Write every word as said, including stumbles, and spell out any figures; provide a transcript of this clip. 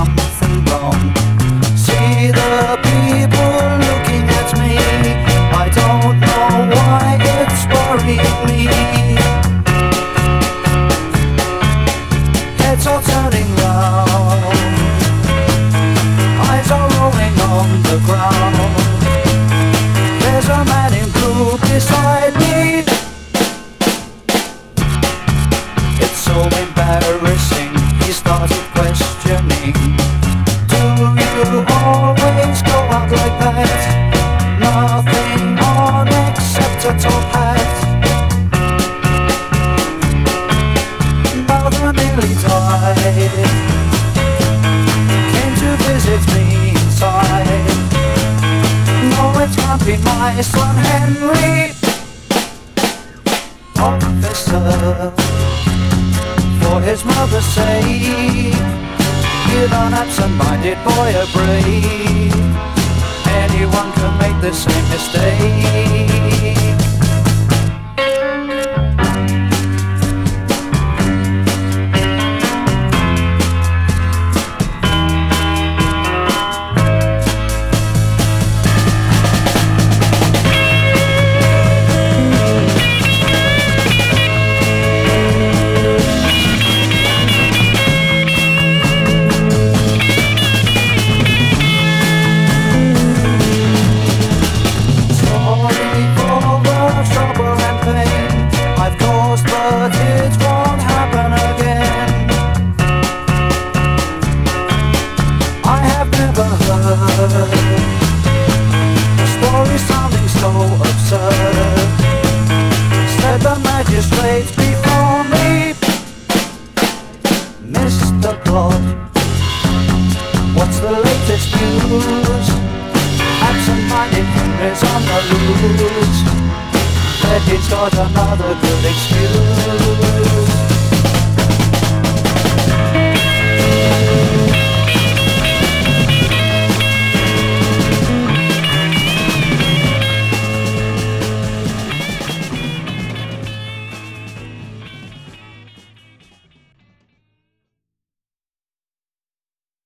something wrong. See the people looking at me, I don't know why it's worrying me. Heads are turning round, eyes are rolling on the ground. There's a man in blue beside me. It's so embarrassing, he started questioning. Do you always go out like that? Nothing on except a top hat. Mother nearly died, came to visit me inside. No, it can't be my son Henry. Officer, for his mother's sake, give an absent-minded boy a break. Anyone can make the same mistake. But it won't happen again. I have never heard a story sounding so absurd. Said the magistrate before me, Mister Plod, what's the latest news? Absent-minded Henry's on the loose. He's got another good excuse.